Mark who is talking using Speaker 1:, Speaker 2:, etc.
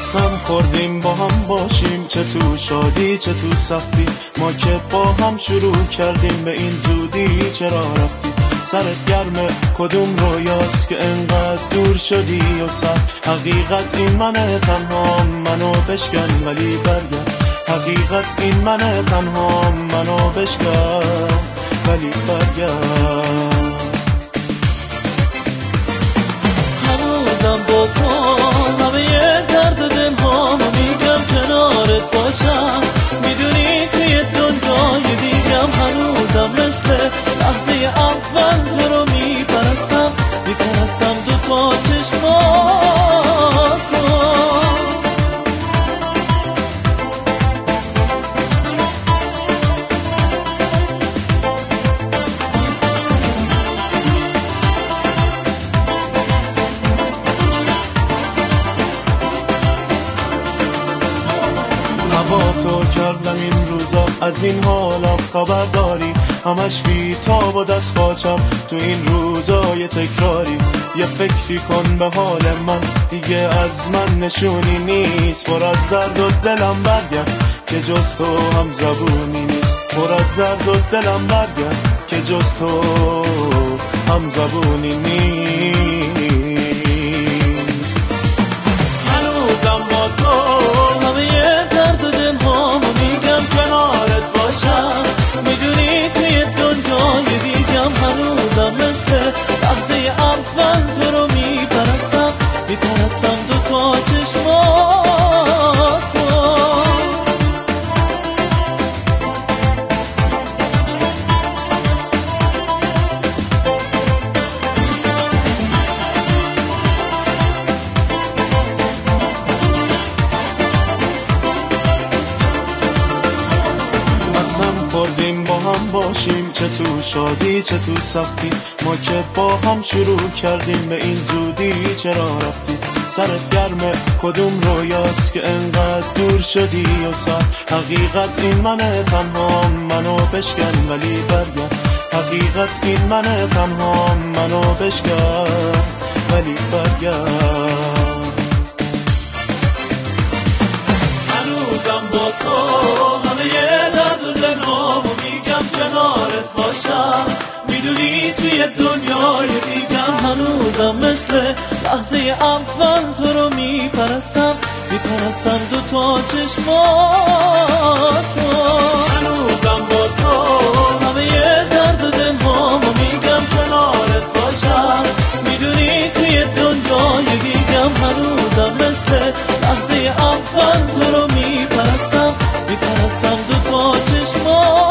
Speaker 1: قسم خوردیم با هم باشیم، چه تو شادی چه تو سختی، ما که با هم شروع کردیم به این زودی چرا رفتی؟ سرت گرمه کدوم رویاست که انقدر دور شدی و سر؟ حقیقت این منه تنها منو بشکن ولی برگرد، حقیقت این منه تنها منو بشکن ولی برگرد.
Speaker 2: هنوزم با تو همه درد دل هامو میگم کنارت باشم، میدونی توی دنیای دیگم هنوزم مثل لحظه اول تو رو میپرستم دو تا چشمات رو.
Speaker 1: با تو کردم این روزا، از این حالم خبر داری، همش بی تاب و دست پاچم تو این روزای تکراری. یه فکری کن به حال من، دیگه از من نشونی نیست، پر از درد و دلم برگرد که جز تو هم زبونی نیست، پر از درد و دلم برگرد که جز تو هم زبونی نیست.
Speaker 2: هنوزم با تو همه درد دل هامو میگم کنارت باشم، میدونی توی دنیای دیگم هنوزم مثل لحظه اول تو رو میپرستم دو تا چشمات رو.
Speaker 1: خوردیم با هم باشیم، چه تو شادی چه تو سختی، ما که با هم شروع کردیم به این زودی چرا رفتی؟ سرت گرمه کدوم رویاست که انقدر دور شدی و سر؟ حقیقت این منه تنها منو بشکن ولی برگرد، حقیقت این منه تنها منو بشکن ولی برگرد.
Speaker 2: هنوزم با تو همه درد دلامو میگم کنارت باشم، میدونی توی دنیای دیگم هنوزم مثل لحظه اول تو رو میپرستم دو تا چشمات رو. هنوزم با تو همه درد دلامو میگم کنارت باشم، میدونی توی دنیای دیگم هنوزم مثل لحظه اول تو رو میپرستم دو تا چشمات.